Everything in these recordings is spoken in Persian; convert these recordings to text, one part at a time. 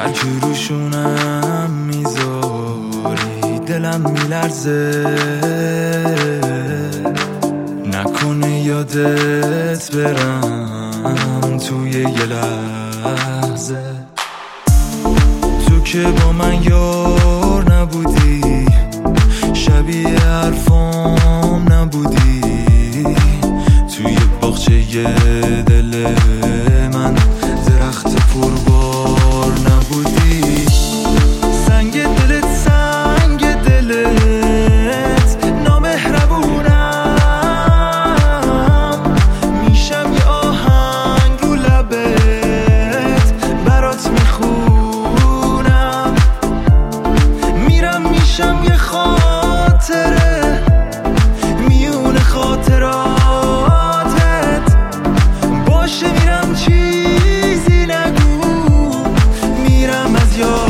هر کی روشونم میذاری دلم میلرزه، نکنه یادت برم توی یه لحظه. تو که با من یار نبودی، شبیه حرفام نبودی، توی باغچه دل من درخت پربار نبودی. سنگ دلت سنگ دلت نامهربونم، میشم یه آهنگ رو لبت برات میخونم، میرم میشم یه خاطره میون خاطراتت، باشه میرم چیزی نگو، میرم از یادت.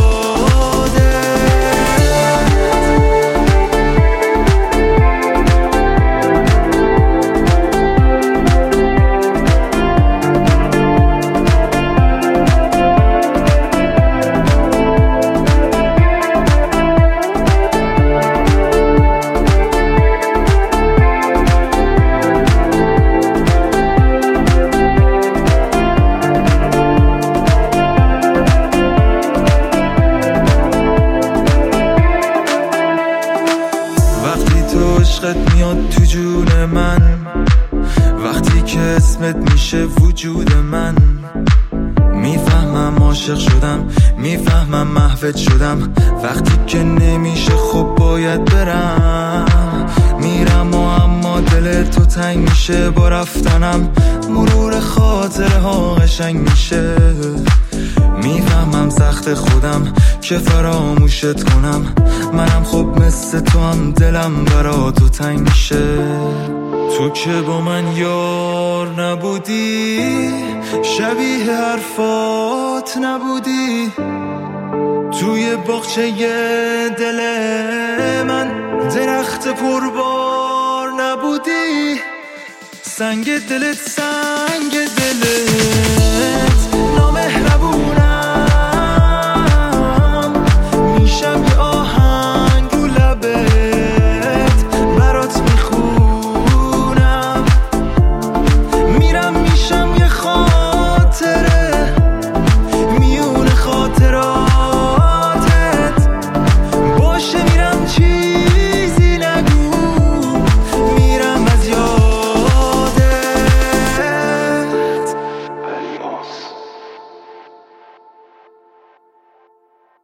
عشقت میاد تو جون من، وقتی که اسمت میشه وجود من، میفهمم عاشق شدم، میفهمم محوت شدم، وقتی که نمیشه خب باید برم، میرم و اما دل تو تنگ میشه با رفتنم، مرور خاطره ها قشنگ میشه، میفهمم سخت خودم که فراموشت کنم، منم خب مثل تو هم دلم برا تو تنگ میشه. تو که با من یار نبودی، شبیه حرفات نبودی، توی باغچه دل من درخت پربار نبودی. سنگ دلت سنگ دلت